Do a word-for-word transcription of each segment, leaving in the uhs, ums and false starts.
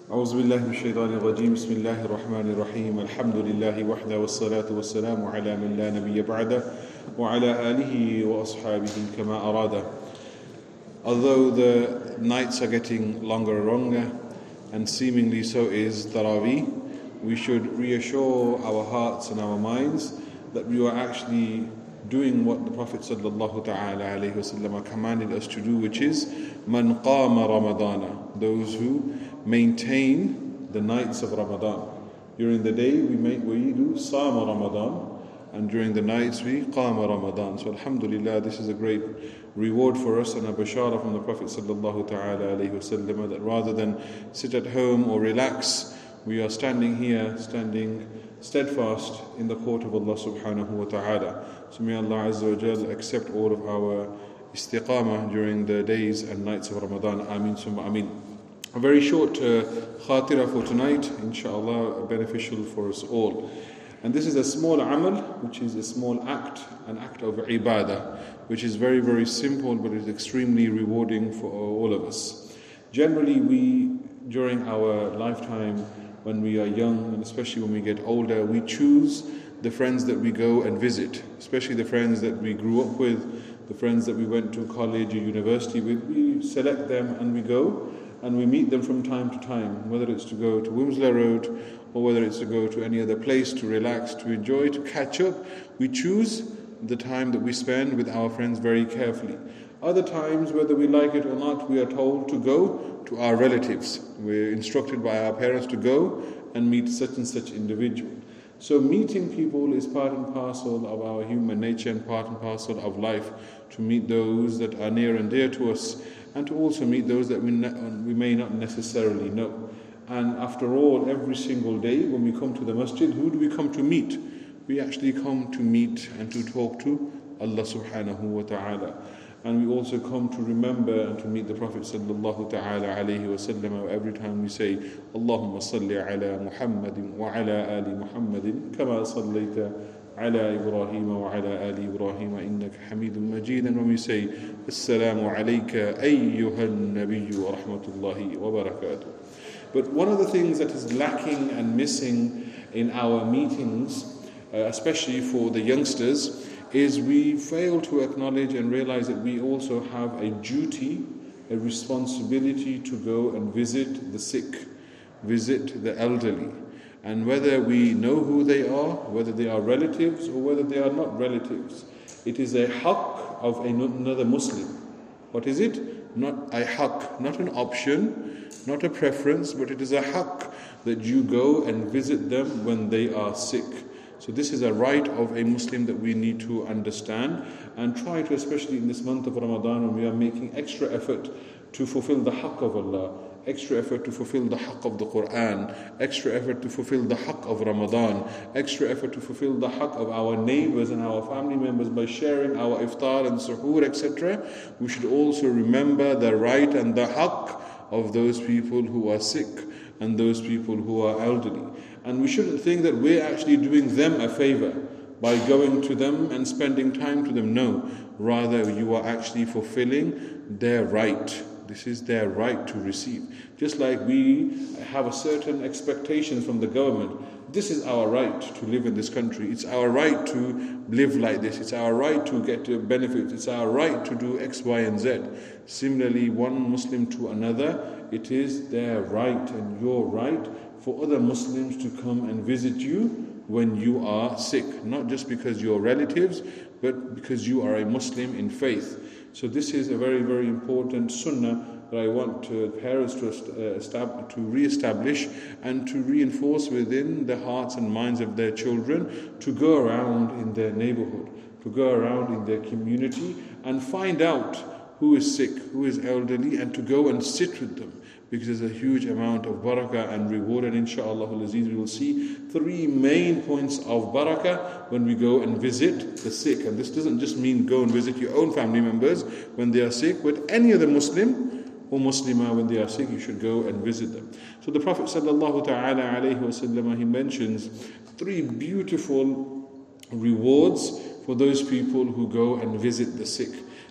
أعوذ بالله من الشيطان الرجيم بسم الله الرحمن الرحيم الحمد لله وحده والصلاة والسلام على من لا نبي بعده وعلى آله وأصحابه كما أراده. Although the nights are getting longer and longer, and seemingly so is Taraweeh, we should reassure our hearts and our minds that we are actually doing what the Prophet sallallahu ta'ala alayhi wasallam commanded us to do, which is man qama Ramadana, those who maintain the nights of Ramadan. During the day we make we do Sama Ramadan, and during the nights we Qama Ramadan. So alhamdulillah, this is a great reward for us and a bashara from the Prophet sallallahu ta'ala alayhi wasallam that rather than sit at home or relax, we are standing here, standing steadfast in the court of Allah subhanahu wa ta'ala. So may Allah Azza wa Jal accept all of our istiqamah during the days and nights of Ramadan. Ameen summa ameen. A very short uh, khatira for tonight, inshallah, beneficial for us all. And this is a small amal, which is a small act, an act of ibadah, which is very, very simple, but is extremely rewarding for all of us. Generally, we, during our lifetime, when we are young, and especially when we get older, we choose the friends that we go and visit, especially the friends that we grew up with, the friends that we went to college or university with. We select them and we go, and we meet them from time to time, whether it's to go to Wimsler Road or whether it's to go to any other place to relax, to enjoy, to catch up. We choose the time that we spend with our friends very carefully. Other times, whether we like it or not, we are told to go to our relatives. We're instructed by our parents to go and meet such and such individual. So meeting people is part and parcel of our human nature and part and parcel of life, to meet those that are near and dear to us, and to also meet those that we, ne- we may not necessarily know. And after all, every single day when we come to the masjid, who do we come to meet? We actually come to meet and to talk to Allah subhanahu wa ta'ala. And we also come to remember and to meet the Prophet sallallahu ta'ala alayhi wa sallam every time we say Allahumma salli ala Muhammadin wa ala ali Muhammadin kama sallayta ala Ibrahim wa ala ali Ibrahim innaka Hamidun Majid. And when we say Assalamu alayka ayyuhan nabiyyu wa rahmatullahi wa barakatuh. But one of the things that is lacking and missing in our meetings, uh, especially for the youngsters, is we fail to acknowledge and realize that we also have a duty, a responsibility to go and visit the sick, visit the elderly. And whether we know who they are, whether they are relatives or whether they are not relatives, it is a haqq of another Muslim. What is it? Not a haqq, not an option, not a preference, but it is a haqq that you go and visit them when they are sick. So this is a right of a Muslim that we need to understand and try to, especially in this month of Ramadan, when we are making extra effort to fulfill the haqq of Allah, extra effort to fulfill the haqq of the Quran, extra effort to fulfill the haqq of Ramadan, extra effort to fulfill the haqq of our neighbors and our family members by sharing our iftar and suhoor, et cetera. We should also remember the right and the haqq of those people who are sick and those people who are elderly. And we shouldn't think that we're actually doing them a favor by going to them and spending time to them. No, rather you are actually fulfilling their right. This is their right to receive. Just like we have a certain expectations from the government. This is our right to live in this country. It's our right to live like this. It's our right to get benefits. It's our right to do X, Y, and Z. Similarly, one Muslim to another, it is their right and your right for other Muslims to come and visit you when you are sick. Not just because you're relatives, but because you are a Muslim in faith. So this is a very, very important sunnah that I want uh, parents to, uh, establish, to re-establish and to reinforce within the hearts and minds of their children, to go around in their neighborhood, to go around in their community and find out who is sick, who is elderly, and to go and sit with them, because there's a huge amount of barakah and reward. And inshallah we will see three main points of barakah when we go and visit the sick. And this doesn't just mean go and visit your own family members when they are sick, but any other Muslim or Muslimah when they are sick, you should go and visit them. So the Prophet sallallahu ta'ala alayhi wa sallam, he mentions three beautiful rewards for those people who go and visit the sick.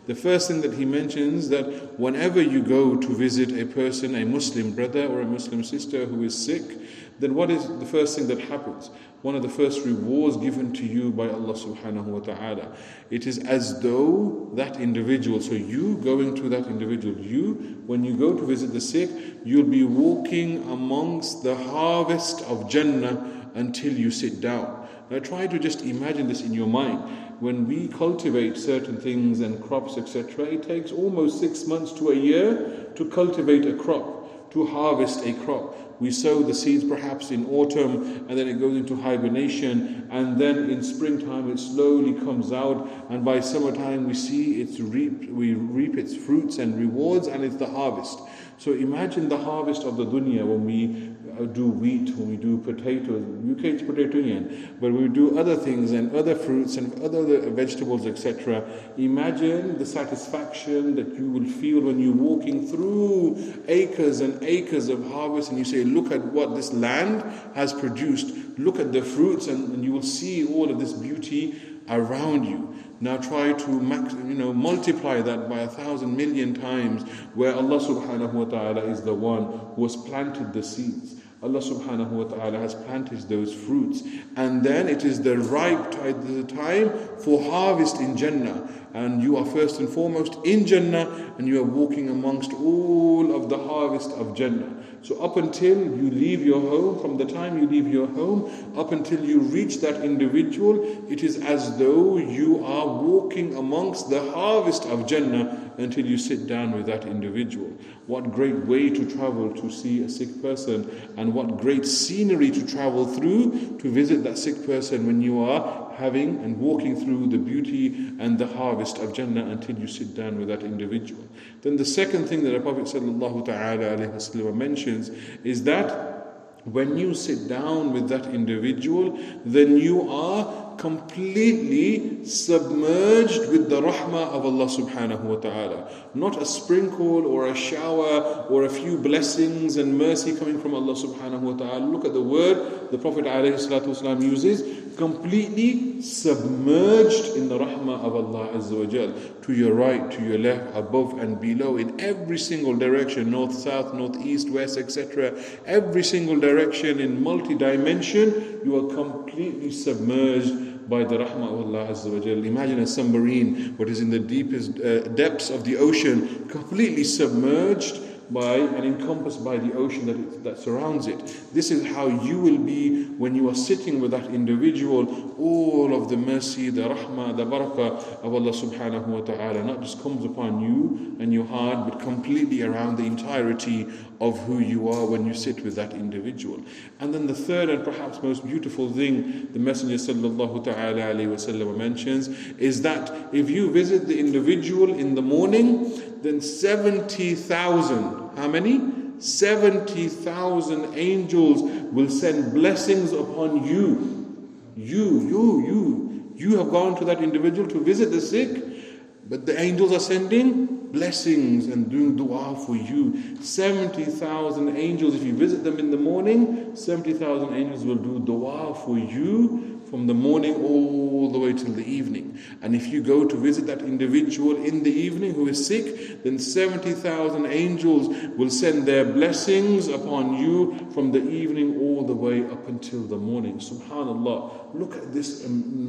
The first thing that he mentions, that whenever you go to visit a person, a Muslim brother or a Muslim sister who is sick, then what is the first thing that happens? One of the first rewards given to you by Allah subhanahu wa ta'ala. It is as though that individual, so you going to that individual, you, when you go to visit the sick, you'll be walking amongst the harvest of Jannah until you sit down. Now try to just imagine this in your mind. When we cultivate certain things and crops, et cetera, it takes almost six months to a year to cultivate a crop, to harvest a crop. We sow the seeds perhaps in autumn, and then it goes into hibernation, and then in springtime it slowly comes out, and by summertime we see it's reap, we reap its fruits and rewards, and it's the harvest. So imagine the harvest of the dunya when we do wheat, when we do potatoes. U K it's potato yen, but we do other things and other fruits and other vegetables, et cetera. Imagine the satisfaction that you will feel when you're walking through acres and acres of harvest, and you say, look at what this land has produced. Look at the fruits, and, and you will see all of this beauty around you. Now try to max, you know, multiply that by a thousand million times, where Allah subhanahu wa ta'ala is the one who has planted the seeds. Allah subhanahu wa ta'ala has planted those fruits, and then it is the ripe time for harvest in Jannah, and you are first and foremost in Jannah, and you are walking amongst all of the harvest of Jannah. So up until you leave your home, from the time you leave your home, up until you reach that individual, it is as though you are walking amongst the harvest of Jannah until you sit down with that individual. What great way to travel to see a sick person, and what great scenery to travel through to visit that sick person when you are having and walking through the beauty and the harvest of Jannah until you sit down with that individual. Then the second thing that the Prophet sallallahu ta'ala alayhi wasallam mentions is that when you sit down with that individual, then you are completely submerged with the rahmah of Allah subhanahu wa ta'ala. Not a sprinkle or a shower or a few blessings and mercy coming from Allah subhanahu wa ta'ala. Look at the word the Prophet alayhi salatu wasalam uses. Completely submerged in the rahmah of Allah Azza wa Jal. To your right, to your left, above and below, in every single direction, north, south, north, east, west, et cetera. Every single direction in multi-dimension, you are completely submerged by the rahmah of Allah Azza wa Jal. Imagine a submarine, what is in the deepest uh, depths of the ocean, completely submerged by and encompassed by the ocean that, it, that surrounds it. This is how you will be when you are sitting with that individual. All of the mercy, the rahmah, the barakah of Allah subhanahu wa ta'ala not just comes upon you and your heart, but completely around the entirety of who you are when you sit with that individual. And then the third and perhaps most beautiful thing the Messenger sallallahu ta'ala alayhi wa sallam mentions is that if you visit the individual in the morning, then seventy thousand, how many? seventy thousand angels will send blessings upon you. You, you, you. You have gone to that individual to visit the sick, but the angels are sending blessings and doing dua for you. seventy thousand angels, if you visit them in the morning, seventy thousand angels will do dua for you from the morning all the way till the evening. And if you go to visit that individual in the evening who is sick, then seventy thousand angels will send their blessings upon you from the evening all the way up until the morning. Subhanallah. Look at this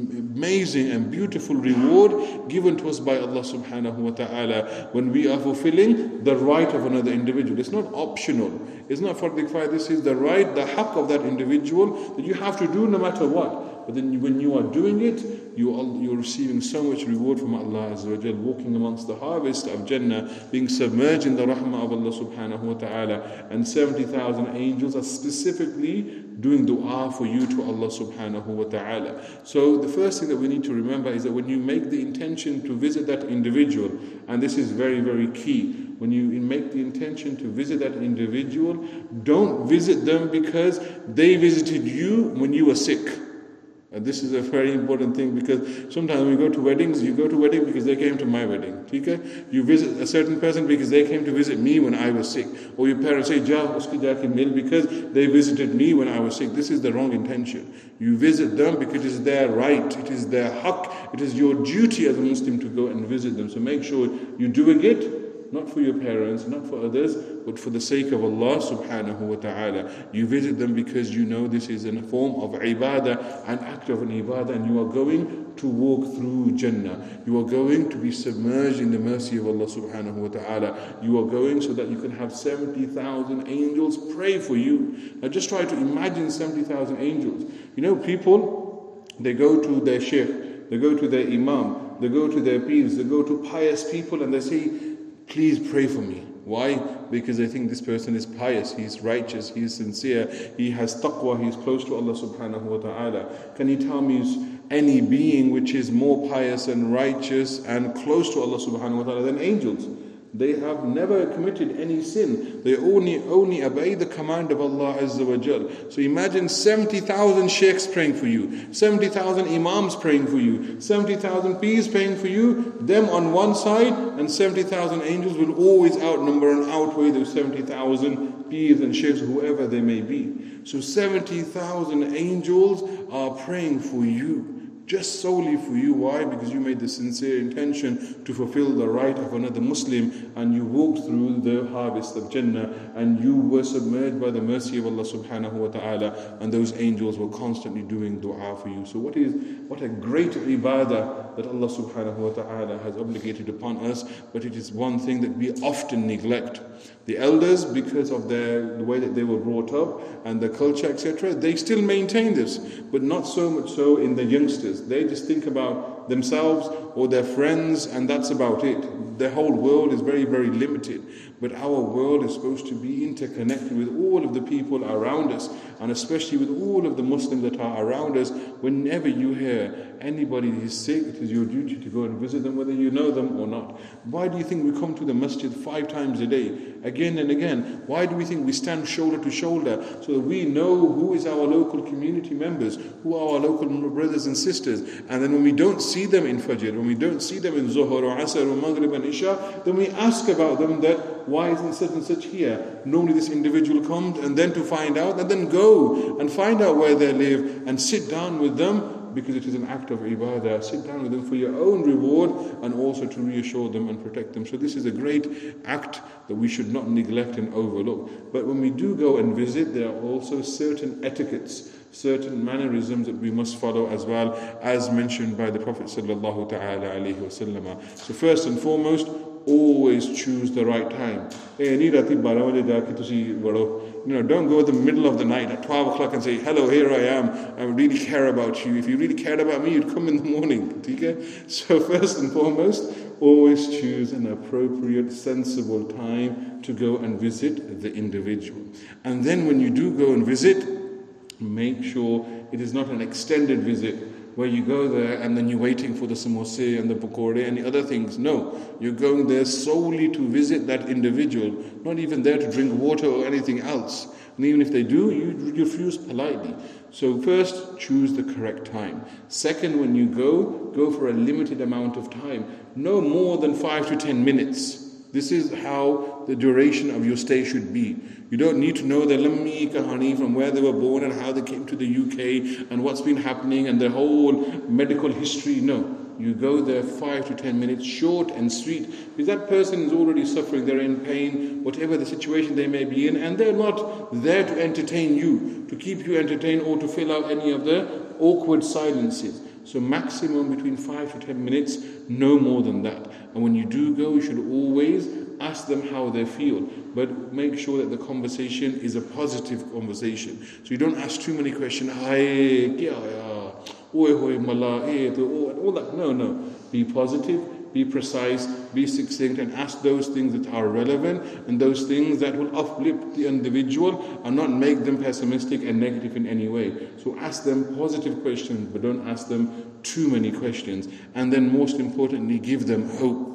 amazing and beautiful reward given to us by Allah subhanahu wa ta'ala when we are fulfilling the right of another individual. It's not optional. It's not fardu kifaya. This is the right, the haqq of that individual that you have to do no matter what. But then when you are doing it, you are, you're receiving so much reward from Allah Azza wa Jal, walking amongst the harvest of Jannah, being submerged in the rahmah of Allah subhanahu wa ta'ala, and seventy thousand angels are specifically doing dua for you to Allah subhanahu wa ta'ala. So the first thing that we need to remember is that when you make the intention to visit that individual, and this is very, very key, when you make the intention to visit that individual, don't visit them because they visited you when you were sick. And this is a very important thing, because sometimes when we go to weddings, you go to wedding because they came to my wedding. Okay? You visit a certain person because they came to visit me when I was sick. Or your parents say, Ja, uski ja ke mil, because they visited me when I was sick. This is the wrong intention. You visit them because it is their right, it is their haqq, it is your duty as a Muslim to go and visit them. So make sure you're doing it, not for your parents, not for others, but for the sake of Allah subhanahu wa ta'ala. You visit them because you know this is a form of ibadah, an act of an ibadah, and you are going to walk through Jannah. You are going to be submerged in the mercy of Allah subhanahu wa ta'ala. You are going so that you can have seventy thousand angels pray for you. Now just try to imagine seventy thousand angels. You know, people, they go to their sheikh, they go to their imam, they go to their peers, they go to pious people and they say, please pray for me. Why? Because they think this person is pious, he is righteous, he is sincere, he has taqwa, he is close to Allah subhanahu wa ta'ala. Can you tell me any being which is more pious and righteous and close to Allah subhanahu wa ta'ala than angels? They have never committed any sin. They only only obey the command of Allah Azza wa Jal. So imagine seventy thousand sheikhs praying for you, seventy thousand imams praying for you, seventy thousand peers praying for you, them on one side, and seventy thousand angels will always outnumber and outweigh those seventy thousand peers and sheikhs, whoever they may be. So seventy thousand angels are praying for you, just solely for you. Why? Because you made the sincere intention to fulfill the right of another Muslim, and you walked through the harvest of Jannah, and you were submerged by the mercy of Allah subhanahu wa ta'ala, and those angels were constantly doing dua for you. So what is what a great ibadah that Allah subhanahu wa ta'ala has obligated upon us, but it is one thing that we often neglect. The elders, because of their the way that they were brought up and the culture, et cetera, they still maintain this, but not so much so in the youngsters. They just think about themselves or their friends, and that's about it. Their whole world is very, very limited. But our world is supposed to be interconnected with all of the people around us, and especially with all of the Muslims that are around us. Whenever you hear anybody is sick, it is your duty to go and visit them, whether you know them or not. Why do you think we come to the masjid five times a day, again and again? Why do we think we stand shoulder to shoulder so that we know who is our local community members, who are our local brothers and sisters? And then when we don't see them in Fajr, when we don't see them in Zuhr or Asr or Maghrib and Isha, then we ask about them, that why isn't such and such here? Normally this individual comes, and then to find out, and then go and find out where they live and sit down with them, because it is an act of ibadah. Sit down with them for your own reward, and also to reassure them and protect them. So this is a great act that we should not neglect and overlook. But when we do go and visit, there are also certain etiquettes, certain mannerisms that we must follow as well, as mentioned by the Prophet sallallahu ta'ala alayhi wa sallam. So first and foremost, always choose the right time. You know, don't go in the middle of the night at twelve o'clock and say, hello, here I am, I really care about you. If you really cared about me, you'd come in the morning. Okay? So first and foremost, always choose an appropriate, sensible time to go and visit the individual. And then when you do go and visit, make sure it is not an extended visit, where you go there and then you're waiting for the samosa and the pakore and the other things. No, you're going there solely to visit that individual, not even there to drink water or anything else. And even if they do, you refuse politely. So first, choose the correct time. Second, when you go, go for a limited amount of time, no more than five to ten minutes. This is how the duration of your stay should be. You don't need to know their lammi kahani, from where they were born and how they came to the U K and what's been happening and their whole medical history. No. You go there five to ten minutes, short and sweet, because that person is already suffering, they're in pain, whatever the situation they may be in, and they're not there to entertain you, to keep you entertained or to fill out any of the awkward silences. So maximum between five to ten minutes, no more than that. And when you do go, you should always ask them how they feel, but make sure that the conversation is a positive conversation. So you don't ask too many questions, all that. No, no. Be positive, be precise, be succinct, and ask those things that are relevant and those things that will uplift the individual and not make them pessimistic and negative in any way. So ask them positive questions, but don't ask them too many questions. And then most importantly, give them hope.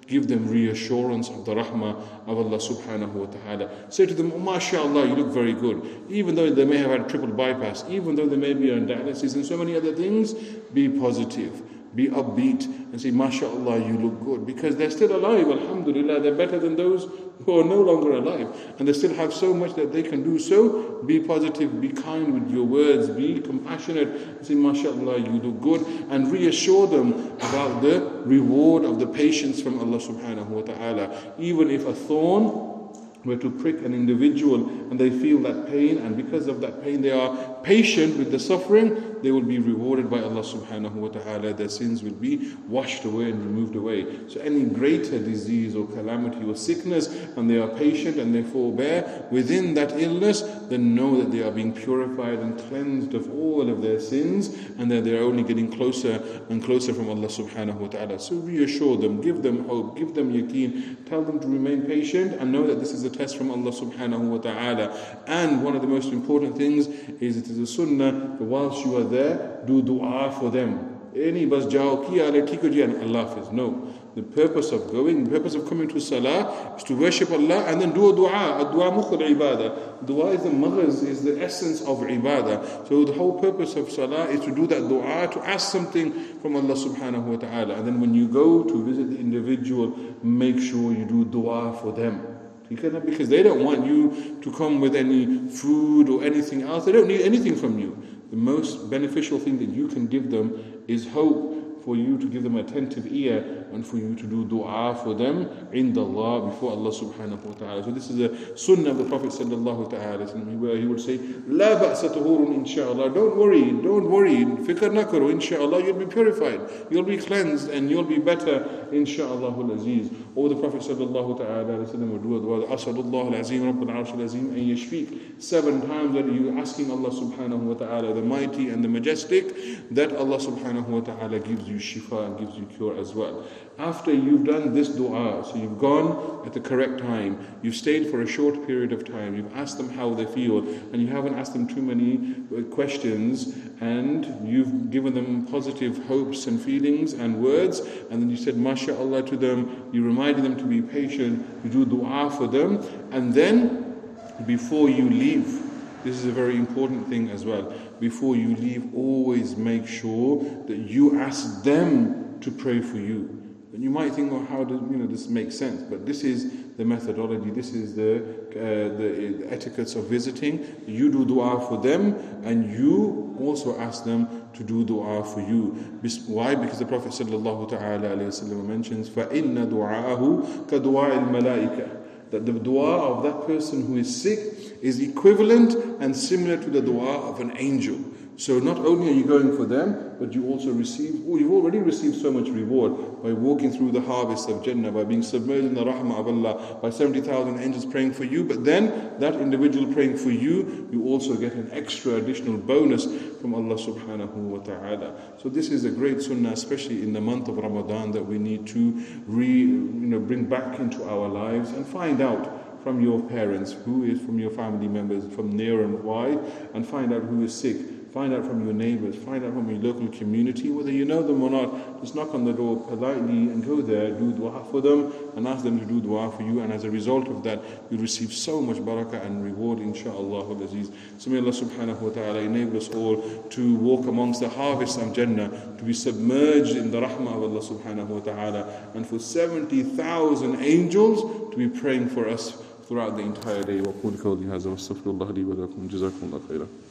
Give them reassurance of the rahmah of Allah subhanahu wa ta'ala. Say to them, oh, mashallah, you look very good. Even though they may have had a triple bypass, even though they may be on dialysis and so many other things, be positive. Be upbeat and say, mashallah, you look good. Because they're still alive, alhamdulillah. They're better than those who are no longer alive. And they still have so much that they can do. So be positive, be kind with your words, be compassionate. And say, mashallah, you look good. And reassure them about the reward of the patience from Allah subhanahu wa ta'ala. Even if a thorn were to prick an individual and they feel that pain, and because of that pain they are patient with the suffering, they will be rewarded by Allah subhanahu wa ta'ala. Their sins will be washed away and removed away. So any greater disease or calamity or sickness, and they are patient and they forbear within that illness, then know that they are being purified and cleansed of all of their sins, and that they are only getting closer and closer from Allah subhanahu wa ta'ala. So reassure them, give them hope, give them yaqeen, tell them to remain patient and know that this is a test from Allah subhanahu wa ta'ala. And one of the most important things is it is a sunnah that whilst you are there, do dua for them. Any bas jao kiya le tiko ji and Allah says no. The purpose of going, the purpose of coming to salah is to worship Allah and then do a dua. A dua mukhul ibadah. Dua is the maghaz, is the essence of ibadah. So the whole purpose of salah is to do that dua, to ask something from Allah subhanahu wa ta'ala. And then when you go to visit the individual, make sure you do dua for them. Because they don't want you to come with any food or anything else. They don't need anything from you. The most beneficial thing that you can give them is hope, for you to give them attentive ear and for you to do dua for them inda Allah, before Allah subhanahu wa ta'ala. So this is a sunnah of the Prophet sallallahu ta'ala, where he would say, La ba'sa tuhurun insha'Allah. Don't worry, don't worry. Fikr na karo, insha'Allah, you'll be purified. You'll be cleansed and you'll be better, insha'Allah al-Aziz. Or the Prophet sallallahu ta'ala would do a dua, Asadullah al-Azim, Rabbul Arsh al-Azim, and yashfiq. Seven times that you're asking Allah subhanahu wa ta'ala, the mighty and the majestic, that Allah subhanahu wa ta'ala gives you shifa and gives you cure as well. After you've done this dua, so you've gone at the correct time, you've stayed for a short period of time, you've asked them how they feel, and you haven't asked them too many questions, and you've given them positive hopes and feelings and words, and then you said mashallah to them, you reminded them to be patient, you do dua for them, and then before you leave, this is a very important thing as well. Before you leave, always make sure that you ask them to pray for you. And you might think, well, how does you know this make sense? But this is the methodology. This is the uh, the, the etiquettes of visiting. You do dua for them, and you also ask them to do dua for you. Why? Because the Prophet sallallahu ta'ala alayhi wasallam mentions, فَإِنَّ دُعَاءَهُ كَدُعَاءِ الْمَلَائِكَةِ, that the dua of that person who is sick is equivalent and similar to the dua of an angel. So not only are you going for them, but you also receive, oh, you've already received so much reward by walking through the harvest of Jannah, by being submerged in the rahmah of Allah, by seventy thousand angels praying for you. But then that individual praying for you, you also get an extra additional bonus from Allah subhanahu wa ta'ala. So this is a great sunnah, especially in the month of Ramadan, that we need to re, you know, bring back into our lives and find out from your parents, who is from your family members, from near and wide, and find out who is sick. Find out from your neighbors, find out from your local community, whether you know them or not. Just knock on the door politely and go there, do dua for them, and ask them to do dua for you. And as a result of that, you receive so much barakah and reward, insha'Allah al-Aziz. So may Allah subhanahu wa ta'ala enable us all to walk amongst the harvest of Jannah, to be submerged in the rahmah of Allah subhanahu wa ta'ala, and for seventy thousand angels to be praying for us throughout the entire day. وَقُولِ قَوْلِي هَذَا وَاسْتَغْفِرُ اللَّهَ لِي وَلَكُمْ جَزَاكُمُ اللَّهُ خَيْرًا.